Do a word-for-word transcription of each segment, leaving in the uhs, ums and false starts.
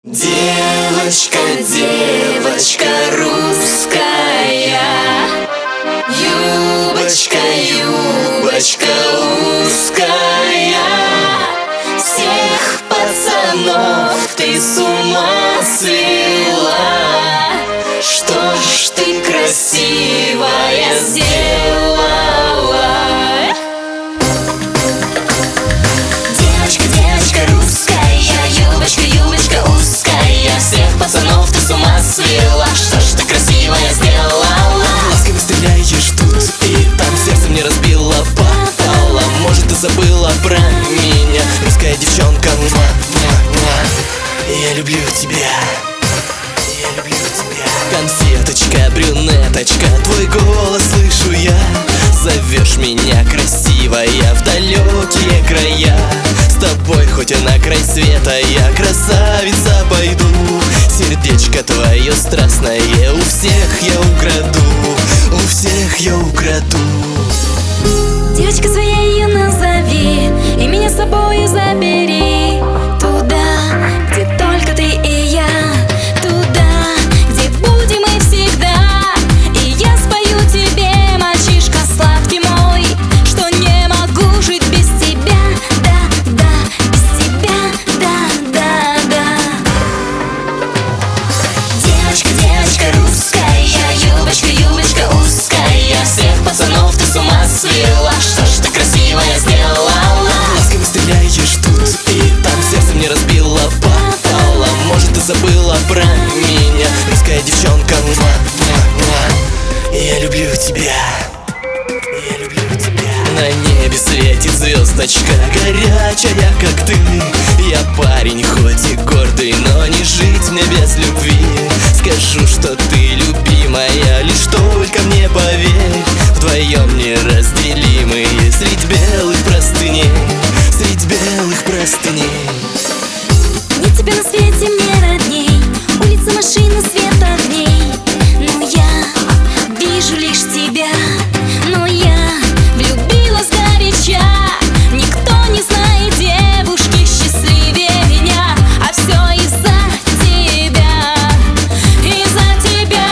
Девочка, девочка русская, юбочка, юбочка узкая, всех пацанов ты с ума свела. Что ж ты красивая сделала? Девочка, девочка русская, юбочка, юбочка узкая, всех пацанов ты с ума свела. Что ж ты красивая сделала? Ласками стреляешь тут и там, сердце мне разбила пополам. Может, ты забыла про меня, русская девчонка, муа, муа, муа. Я люблю тебя, я люблю тебя. Конфеточка, брюнеточка, твой голос слышу я. Зовешь меня красивая в далекие края. С тобой хоть и на край света я, красавица, пойду. Сердечко твое страстное у всех я украду, у всех я украду. Девочка своей назови и меня с собою забери туда, где только ты и я, туда, где будем мы всегда. И я спою тебе, мальчишка сладкий мой, что не могу жить без тебя, да, да, без тебя, да, да, да. Девочка, девочка русская, юбочка, юбочка узкая, всех пацанов ты с ума свела. Что ж ты красивая сделала? Ласками стреляешь тут и там, сердце мне разбила пополам. Может, ты забыла про меня, русская девчонка, муа, муа, муа. Я люблю тебя, я люблю тебя. На небе светит звездочка, горячая, как ты. Я парень, хоть и гордый, но не жить мне без любви. Скажу, что ты любимая, лишь только мне поверь. Вдвоем неразделимые средь белых простыней, средь белых простыней. Нет тебя на свете мне родней, улица, машина, свет огней. Но я вижу лишь тебя, но я влюбилась горяча. Никто не знает девушки счастливее меня, а все из-за тебя, из-за тебя.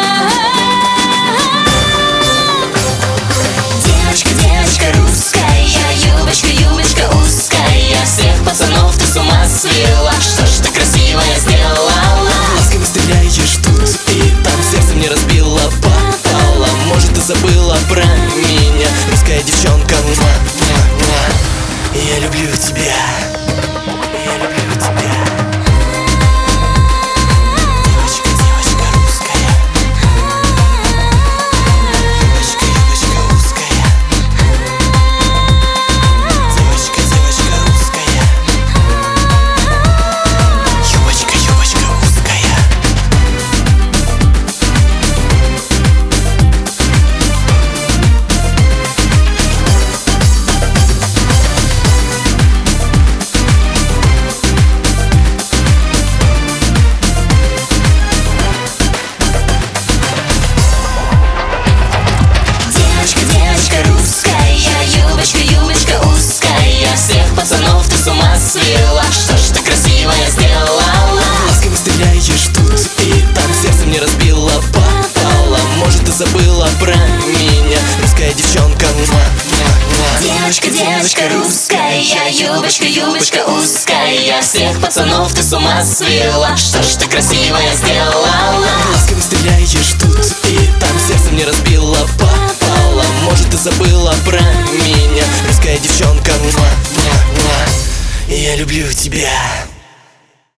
Девочка, девочка русская, юбочка, юбочка узкая, всех пацанов ты с ума свела. Что ж ты красивая сделала? Ласками стреляешь тут и там, сердце мне разбила пополам. Может, ты забыла про меня, русская девчонка, муа, муа, муа. Я люблю тебя, я люблю тебя. Девочка, девочка русская, юбочка, юбочка узкая, девочка, девочка русская, юбочка, юбочка узкая. Девочка, девочка русская, юбочка, юбочка узкая, всех пацанов ты с ума свела. Что ж ты красивая сделала? Ласками стреляешь тут и там, сердце мне разбила пополам. Может, ты забыла про меня, русская девчонка, муа, муа, муа. Девочка, девочка русская, юбочка, юбочка узкая, всех пацанов ты с ума свела. Что ж ты красивая сделала? Ласками стреляешь тут и там, сердце мне разбила пополам. Может, ты забыла про меня, русская девчонка, муа, муа, муа. Я люблю тебя.